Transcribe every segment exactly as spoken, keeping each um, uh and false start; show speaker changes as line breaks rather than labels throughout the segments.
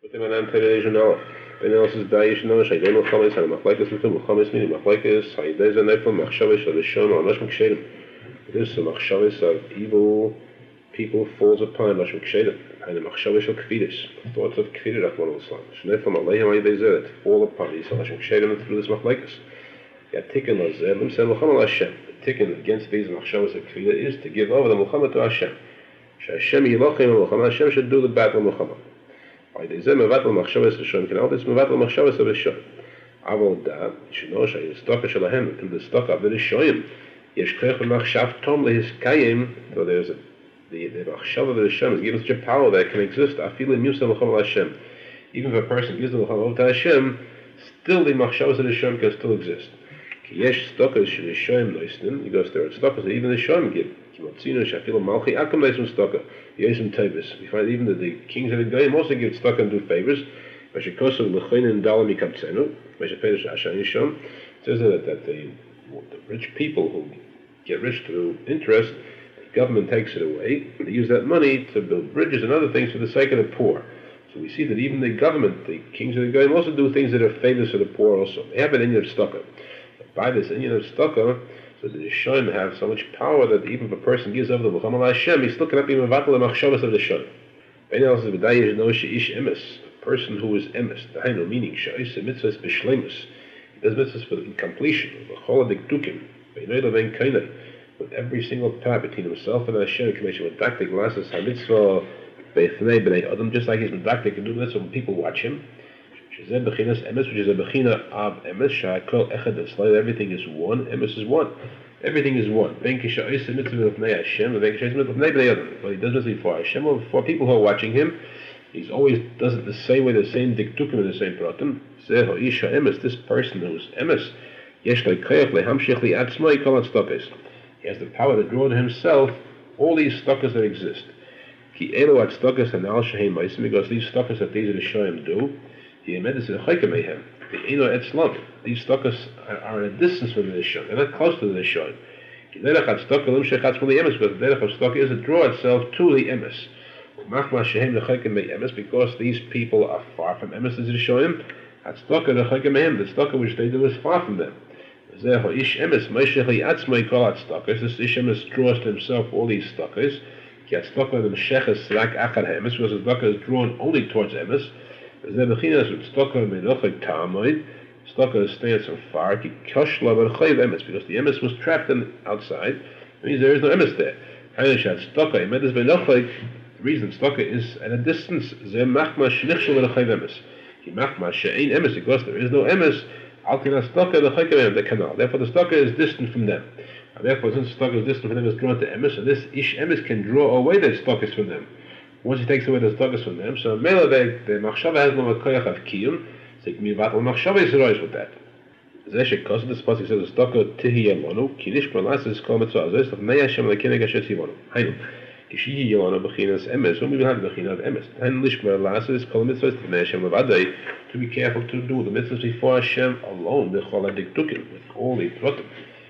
With him an televisional. Ben else is Daesh no shay. They Muhammad and Machlekes with him. Muhammad meaning Machlekes. Haydez and Nefel Machshavish of the Shon or Nash Mkshedim. This is Machshavis of evil people falls upon Nash Mkshedim. And the Machshavish of Kvidis. Thoughts of Kvidis of one Islam. Shnefel Alayhim Haydez that fall upon these Nash Mkshedim through this Machlekes. Yeah, tikkun lazeh. Lim say Muhammad Hashem. The tikkun against these Machshavis of Kvidis is to give over the Muhammad to Hashem. Hashem Yilachim Muhammad. Hashem should do the battle of Muhammad. By the Zem Mevatel Machshavas Hashem can all this Mevatel Machshavas of Hashem. Avol da Shino Shay Staka Shalahem through the Staka of the Rishoyim. Yesh Krech Machshav Tom Lehis Kayim. So there's a the the Machshav of Hashem is given such a power that can exist. Afil Im Yusel Muhammad Hashem. Even if a person gives the Muhammad to Hashem, still the Machshavas of Hashem can still exist. Ki Yesh Staka Shalishoyim Noisnin. He goes there. Stakas that even the Shoyim give. Kimatzino Shafil Malchi Akam Noisnin Staka. Yesem Tavis. We find even that the kings of the Goyim also give tzedakah and do favors. Vashikosu Lechonin Dalam Yikabtzenu. Vashapedish Ashan Yisham. It says that, that the, the rich people who get rich through interest, the government takes it away. They use that money to build bridges and other things for the sake of the poor. So we see that even the government, the kings of the Goyim, also do things that are favors for the poor also. They have an inyan of tzedakah. By this inyan of tzedakah, so the Rishonim have so much power that even if a person gives over the Muhammad Hashem, he still cannot be mevatel the machshavas of the Rishonim. Ben else is v'dayish no she'ish emes, a person who is emes, dahainu meaning she'is mitzvahs b'shleimus. He does mitzvahs for completion, v'chol adiktukim, v'inoi levein kainai, with every single part between himself and Hashem, connection with daktik lasses ha-mitzvah b'ethnei b'nei adam, just like he's medaktik and do mitzvah when people watch him. Shezeh bechinas emes, which is a bechina of emes, sha'akol echad eslay, everything is one, emes is one. Everything is one. Ben kisha oiseh mitzvah b'nei Hashem, ben kisha oiseh mitzvah b'nei b'nei adam. But he does mitzvah for Hashem or for people who are watching him. He's always does it the same way, the same diktukim and the same pratim. Zeh ha'isha emes, this person who's emes, yesh lo koyach lehamshich li'atzmai kol tzedakos. He has the power to draw to himself all these tzedakos that exist. Ki elu tzedakos hanal shehem ma'asim, because these tzedakos that these Rishonim do, he emedis l'chayka mehem. The eno etzlam. These tzedakos are at a distance from the Rishonim. They're not close to the Rishonim. Ki derech tzedakah lim shechatz from the emes, because the derech of tzedakah is to draw itself to the emes. Machma shehem l'chayka me'emes, because these people are far from emes as Rishonim. Tzedakah l'chayka mehem, the tzedakah which they do is far from them. Zeh ha'ish emes meishech li'atzmai kol tzedakos. This ish emes draws to himself all these tzedakos. Ki tzedakah l'msheches rak achar emes, because the tzedakah is drawn only towards emes. Zeh bechinas with tzedakah me'nochek ta'amoid. Tzedakah stands so far, ki kashla b'rchayv emes, because the emes was trapped in outside. It means there is no emes there. Hayashat tzedakah emes be'nochek. The reason tzedakah is at a distance. Zeh machma shnichshel b'rchayv emes. Ki machma she'ein emes, because there is no emes. Altina tzedakah l'chaykem the canal. Therefore, the tzedakah is distant from them. And therefore, since tzedakah is distant from them, it's drawn to emes. So this ish emes can draw away the tzedakah from them. Once he takes away the tzedakah from them, so mele the the machshava has no koyach of kiyum. So it can be vatal machshava is always with that. Zeh shekos this pasuk says tzedakah tihi yelonu kinish malas is kol mitzvah. Zeh stuff mei Hashem lekineg asher tzivonu. Hainu kishihi yelonu bechinas emes. Whom we have bechinas emes. And lishmer malas is kol mitzvah to mei Hashem levadei. To be careful to do the mitzvahs before Hashem alone. Bechol adiktukim, with all the pratim.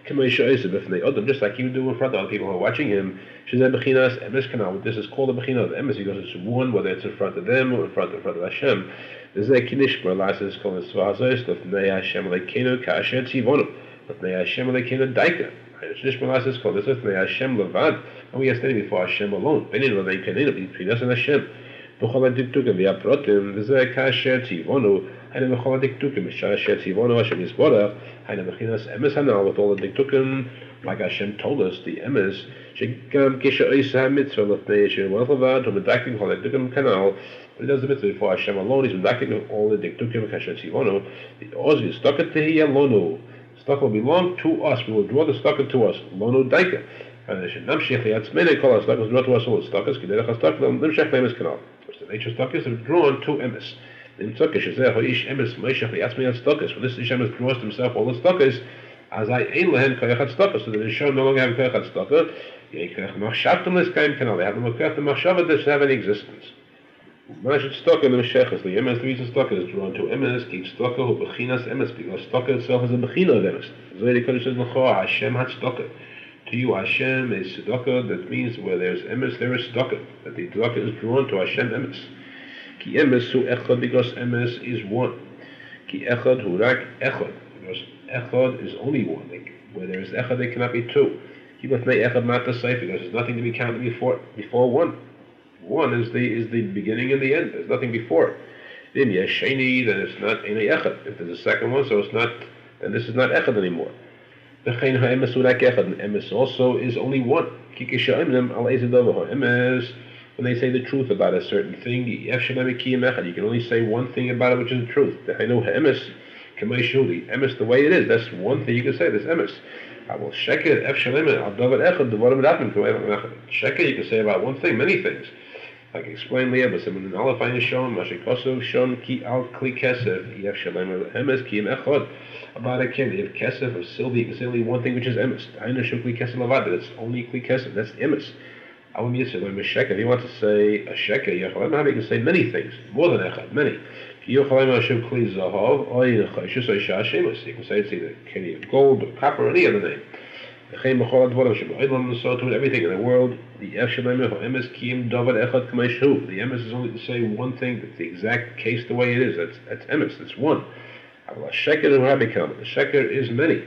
Just like he would do in front of other people who are watching him. This is called the Bechina of emes because it's one, whether it's in front of them or in front, in front of Hashem. This is a Kinishma, last is called Svazos, Lefnei Hashem Lekenu, Kasher Tzivonu, Lefnei Hashem Lekenu Daika. Kinishma, last is called Lefnei Hashem Levad, and we are standing before Hashem alone. Benin Levei Keninu, between us and Hashem. B'chol adiktukim v'yaprotim, this is a Kasher Tzivonu, and b'chol adiktukim, Kasher Tzivonu, Hashem Yisborach, and Bechinas emes hanal, with all the diktukim, like Hashem told us, the emes, shegam kisha oisah mitzvah lefnei Hashem levad, who medaktik all the diktukim canal, but he does the mitzvah before Hashem alone. He's medaktik all the diktukim kasher tzivonu. The oz is tzedakah tehi yalonu. Tzedakah will belong to us. We will draw the tzedakah to us. Lonu daika. And Hashem namshich liatzmene kol tzedakah will draw to us all the tzedakahs. Ki derech tzedakah nimshach leemes canal. Which the nature of tzedakah is drawn to emes. In tzedakah shezeh hoish emes meishach liatzmene tzedakahs. When this ish emes draws to himself all the tzedakahs, as I ein lehen koyach tzedakah, so that the Rishonim no longer have koyach tzedakah. Yei koyach machshavtim l'skaim canal. They have no koyach the machshavah that should have any existence. Mashet tzedakah l'mesheches li'emes. The reason tzedakah is drawn to emes, ki tzedakah hu bechinas emes, because tzedakah itself is a bechina of emes. Zohar Kodesh says l'choah Hashem had tzedakah. To you Hashem is tzedakah. That means where there's emes there is tzedakah. That the tzedakah is drawn to Hashem emes. Ki emes hu echad, because emes is one. Ki echad hu rak echad, because echad is only one. Like, where there is echad, there cannot be two. Ki b'tnei echad mata seif, because there's nothing to be counted before before one. One is the is the beginning and the end. There's nothing before it. Then yesheni, then it's not any echad. If there's a second one, so it's not. Then this is not echad anymore. V'chein ha'emes hu rak echad. And emes also is only one. Ki k'sha'imnem al eized dover ha'emes. When they say the truth about a certain thing, you can only say one thing about it, which is the truth. I know emes, emes the way it is. That's one thing you can say. That's emes. I will sheker sheker. You can say about one thing, many things. Like explain the emes. When an alafine is shown, mashikosov shown ki al kli kesef. Yef shalem emes ki echad. About a kin, if kesef or silver, you can say only one thing, which is emes. I know shukli kesef lavad. That's only kli kesef. That's emes. If he wants to say a sheker, he can say many things, more than echad, many. You can say it's either kenny of gold or copper or any other name. So to everything in the world, the emes the emes is only to say one thing. That's the exact case the way it is. That's that's emes. That's one. The sheker is many.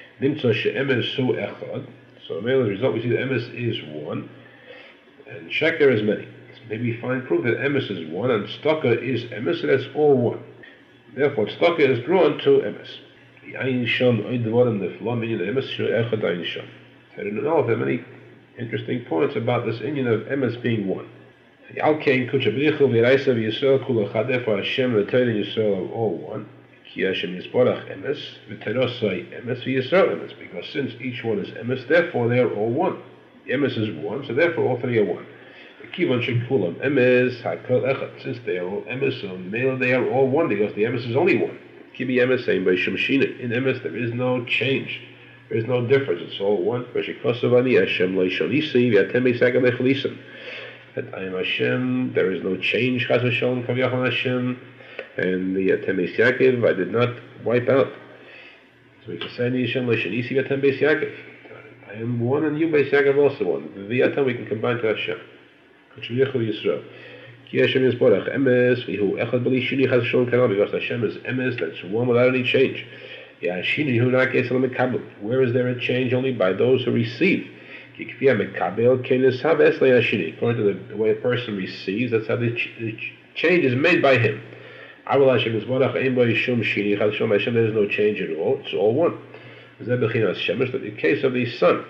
So the result we see the emes is one. And sheker is many. So maybe we find proof that emes is one and staka is emes, so that's all one. Therefore, staka is drawn to emes. The ayin sham oid devarim nefla meaning the emes shu echad ayin sham. I don't know if there are many interesting points about this inyan of emes being one. Al kein kucha b'richu v'iraisa v'yisrael kula chad. Therefore, Hashem and the Torah and Yisrael are all one. Ki Hashem yisborach emes v'terosai emes v'yisrael emes. Because since each one is emes, therefore they are all one. Emes is one, so therefore all three are one. Kivan shekulam emes hakol echad. Since they are all emes, so male they are all one because the emes is only one. Kibi emes same by shemshina. In emes there is no change, there is no difference. It's all one. V'shekosavani Hashem lo'ishalisi v'atem beisagam echalisam. At I am Hashem, there is no change. Chas v'shalom kaviyachon Hashem, and the atem beis Yaakov I did not wipe out. So we can say Hashem lo'ishalisi v'atem beis Yaakov. I am one and you Beis Yaakov also one. V'yatam we can combine to Hashem. K'shviyechu Yisrael. Ki Hashem yisborach emes v'hu echad b'li shini chas v'shalom kanal. Because Hashem is emes, that's one without any change. Yashini hu rak esel mekabel. Where is there a change? Only by those who receive. Ki k'fiyah mekabel kenis hav es le'yashini. According to the, the way a person receives, that's how the, ch- the ch- change is made by him. Avol Hashem yisborach ein bo yishum shini chas v'shalom. Hashem, there is no change at all. It's all one. That the case of the sun,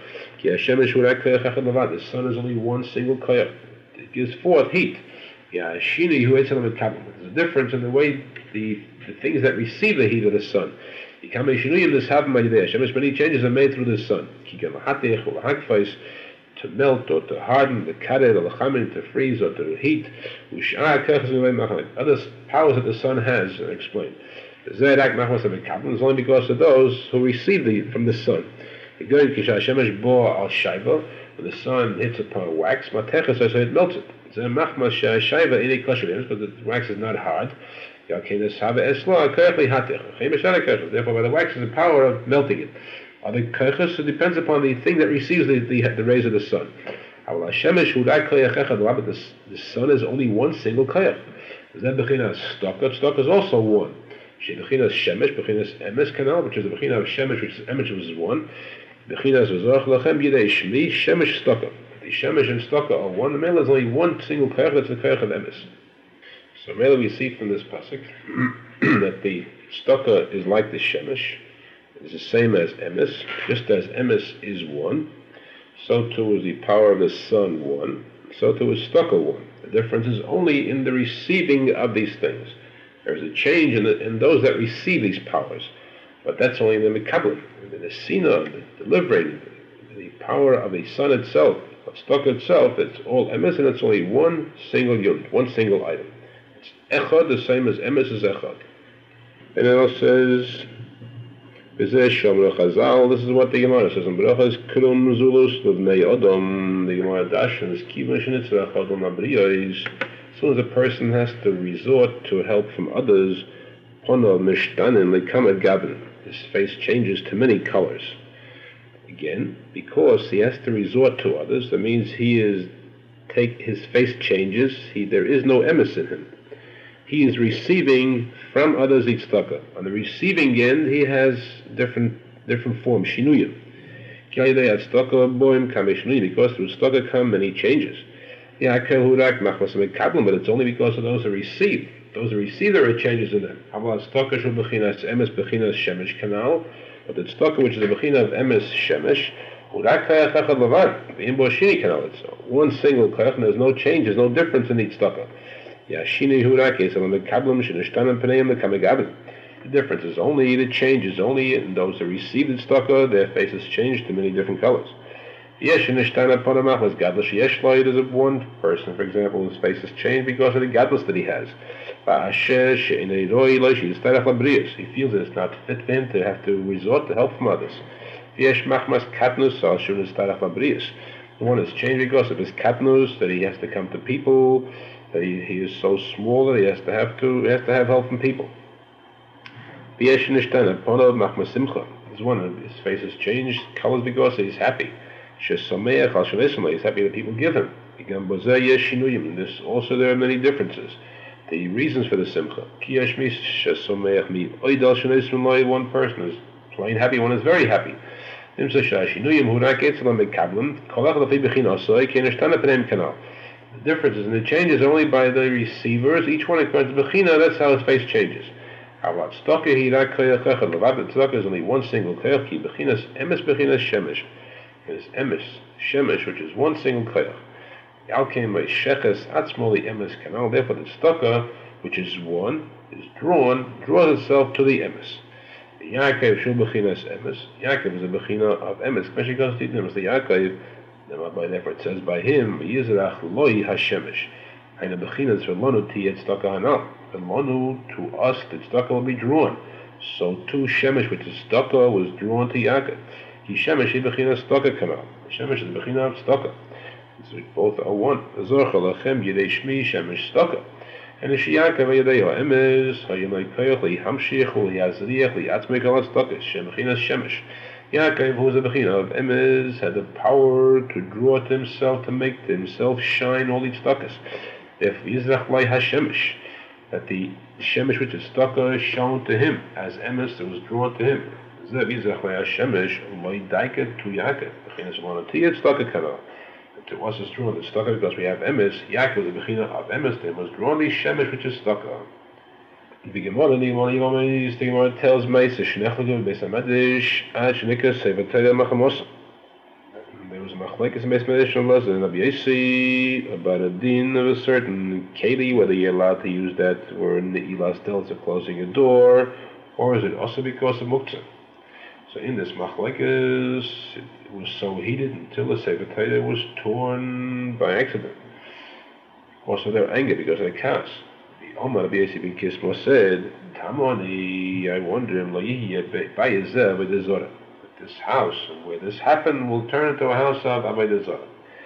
the sun is only one single koyach. It gives forth heat. There's a difference in the way the, the things that receive the heat of the sun. Many changes are made through the sun. To melt or to harden, the karet or the chamin, to freeze or to heat. Other powers that the sun has are explained. It's only because of those who receive the from the sun. When the sun hits upon wax, so it melts it. Because the wax is not hard. Therefore, by the wax is the power of melting it. Other kochos, it depends upon the thing that receives the, the, the rays of the sun. But the, the sun is only one single koch. Stock is also one. Bechinas shemesh, bechinas emes kanal, which is the bechina of shemesh, which is emes, which is one. Bechinas v'zorach lachem yidei shmi shemesh staka. The shemesh and staka are one. The male is only one single koch. That's the koch of emes. So mele we see from this pasuk that the staka is like the shemesh. It's the same as emes. Just as emes is one, so too is the power of the sun one. So too is staka one. The difference is only in the receiving of these things. There's a change in, the, in those that receive these powers, but that's only in the mekabel, in the nesina, the delivering, the power of the sun itself, of stock itself. It's all emes, and it's only one single unit, one single item. It's echad, the same as emes is echad. And it also says, this is what the Gemara says in Berachos, Krum Zulus Levnei Odom. The Gemara dashes Kiva Shenitzra Chodom Abriyos. As soon as a person has to resort to help from others, Pono Mishtanin Lekamet Gabin, his face changes to many colors. Again, because he has to resort to others, that means he is take his face changes. He there is no emes in him. he is receiving from others each tzedakah. On the receiving end, he has different different forms, shinuyim. Because through tzedakah come many changes. But it's only because of those who receive. Those who receive, there are changes in them. But the tzedakah, which is the bechina of emes shemesh, it's one single koach, and there's no change, there's no difference in each tzedakah. The difference is only the change is only in those who receive the tzedakah, their faces change to many different colors. There's a one person, for example, whose face is changed because of the gadlus that he has. He feels that it's not fit for him to have to resort to help from others. One is changed because of his katnus, that he has to come to people, that he, he is so small that he has to have to he has to have help from people. There's one, his face has changed colors because he's happy. He's happy that people give him. And this also there are many differences. The reasons for the simcha. One person is plain happy, one is very happy. The difference is in the changes only by the receivers. Each one according to bechina, that's how his face changes. Tzedakah is only one single koach. Bechinas emes bechinas shemesh. It is emes shemesh, which is one single koach. Therefore, the tzedakah, which is one, is drawn, draws itself to the emes. Yaakov shul bechinas emes. Yaakov is a bechina of emes. Especially because the Yaakov, therefore it says by him, Yizrach loi hashemesh. And the bechina is for lonu tiyet tzedakah hanal. And lonu, to us, the tzedakah will be drawn. So too shemesh, which is tzedakah, was drawn to Yaakov. He shemesh he bechina tzedakah kanal. Shemesh is the bechina of tzedakah. So both are one. Zorcha lachem yidei shmi shemesh tzedakah. And the Yaakov yidei ha'emes ha'yimay koyach li'hamshich u'li'azriach li'atzmek al tzedakah shemechina shemesh. Yaakov, who was a bechina of emes, had the power to draw to himself, to make to himself shine all these tzedakahs. Therefore, Yizrach lai hashemesh, that the shemesh which is tzedakah is shown to him as emes that was drawn to him. Zev Yizrach lai hashemesh lai daiket to Yaakov. Bechina shalonatiyat tzedakah kanal. To us is drawn the tzedakah because we have emes. Yaakov, the bechina of emes, then was drawn the shemesh which is tzedakah. The Gemara, the Gemara tells me, there was a machlekes in Beis Medrash and Rabbi Yossi about a din of a certain keli, whether you're allowed to use that word in the ilas delta closing a door, or is it also because of muktzah? So in this machlekes, it was so heated until the Sefer Torah was torn by accident. Also their anger because of the chaos. Omar Rabbi Yossi ben Kismo said, Tamoni, I wonder, this house, where this happened, will turn into a house of Avodah Zarah.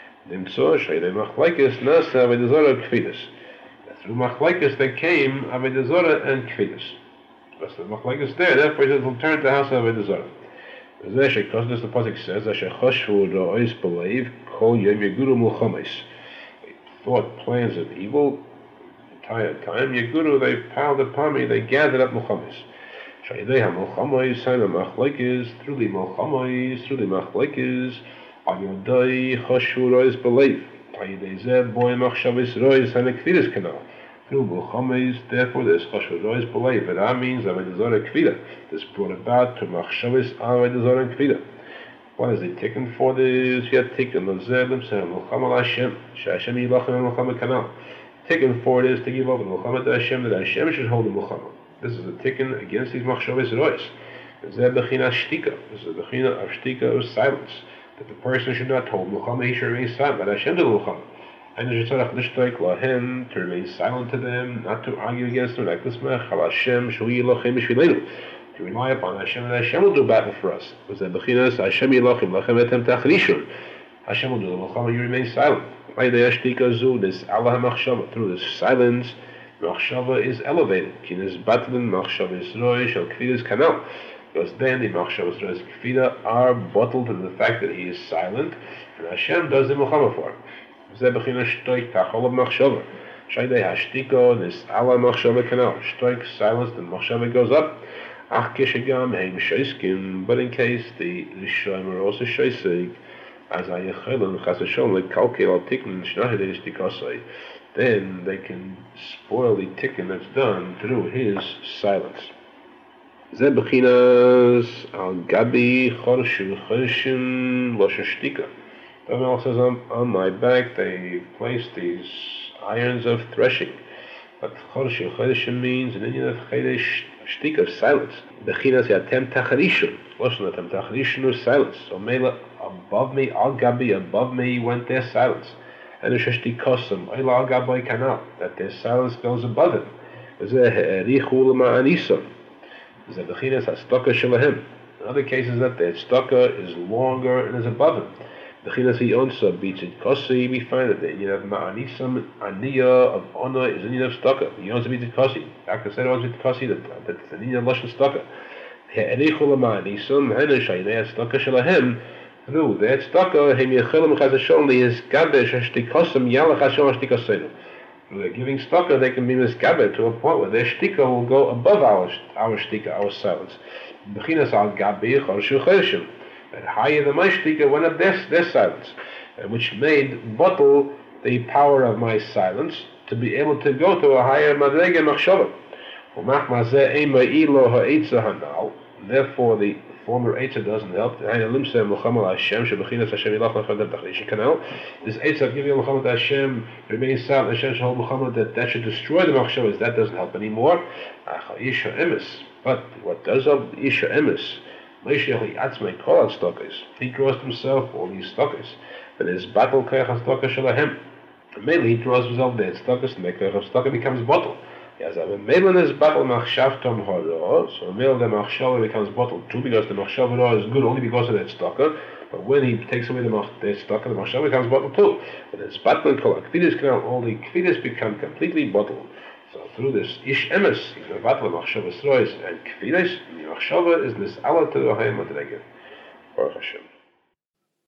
Through machlekes there came Avodah Zarah and Kfidas. Because the machlekes there, therefore it will turn into a house of Avodah Zarah. Because this the pasuk says, thought plans of evil, entire time, Yeguru, they piled upon me, they gathered up Muhammad's. Shaydei ha-Muhammad's, Saina Machlekes, through the Muhammad's, through the Machlekes, Ayodai, Choshu, Rois, Belief, Ayodai Zeb, Boy, Machshavis, Rois, and Kfidas Canal. Through Muhammad's, therefore, there's Choshu, Rois, Belief, and that means Avodah Zarah Kfida. This brought about to Machshavis, Avodah Zarah and Kfida. What is it taken for this? Yet taken the Zeb, Himself, Muhammad Hashem, Shashem Yilachim, and Muhammad Canal. Tikkun for it is to give over the Muhammad to Hashem, that Hashem should hold the Muhammad. This is a tikkun against these machshavos rois. This is a bechina shtika. This is a bechina of shtika, of silence. That the person should not hold Muhammad, he should remain silent, but Hashem to the Muhammad. And the Yitzhak Nishtaik Lahem, to remain silent to them, not to argue against them, like this mech, Hal Hashem, Shui Yilachim, Shvilenu. To rely upon Hashem, and Hashem will do battle for us. This is a bechina, Hashem Yilachim, Lachem etem tachrishun. Hashem will do the Muhammad, you remain silent. This Allah machshava, through this silence, machshava is elevated. Kinas batlin machshava Yisroi shel kfidas kanal. Because then the machshava Yisroi kfida are bottled in the fact that he is silent, and Hashem does the Muhammad for him. Shaydei Hashtiko, this Allah Machshava Kanal. Strike silence, the Machshava goes up. Ach Kishagam Heim Shoiskim, but in case the Rishoim are also Shoisig, as I Yechelim Chasashon, like Kalkel Tikkin, Shnahidei Stikosai, then they can spoil the Tikkin that's done through his silence. Ze Bechinas Al Gabi Chorshu Chorshim Losha Shtika. The Bible says on, on my back they place these irons of threshing. But Chorshu Chorshim means an Indian of Chedesh Shtika of silence. Bechinas Yatem Tacharishun. Losha Yatem Tacharishun of silence. So Mela above me, Al Gabi above me went their silence. And Ushashti Kosam, Oila Al Gabi Kanal, that their silence goes above it. Ze Richu Lama Anisam. In other cases that the tzedakah is longer and is above him. The Chinasi onsa beats it kosi, we find that the Indian of ma'anisam, aniyah of honor is Indian of tzedakah. He onsa beats it kosi. After said onsa beats it kosi, that that's the Indian of lashon tzedakah. He'erichul ma'anisam, hena shaynei tzedakah shalahem, through the tzedakah, hem yechelim chazashon li is gabesh hashtikosim yalach hashon hashtikosenu. They're giving tzedakah, they can be misgaber to a point where their shtika will go above our our shtika, our silence. Bechinas al gabi chorshu chorshim, that higher than my shtika went up their, their silence, which made bottle the power of my silence to be able to go to a higher madrega machshava. Therefore, the former Eitzah doesn't help. This Eitzah giving Muhammad Hashem remains silent. Hashem shall hold Muhammad that that should destroy the machshavas. That doesn't help anymore. But what does help Isha Emes? He draws himself all these stockers. But his battle kayach stocker shalahem. Mainly he draws himself there stockers and the kayach stocker becomes bottle. Yes, a Melon is battle machshavtom horo, so Mel the machshava becomes bottle too, because the machshava is good only because of that stocker. But when he takes away the mach the stocker, the machshava becomes bottle too. But it's battle kol akvidis canal, all the kvidis become completely bottle. So through this ish emes, he's a battle machshava srois and kvidis, the machshava is this Allah to the hayim madrega. Baruch Hashem.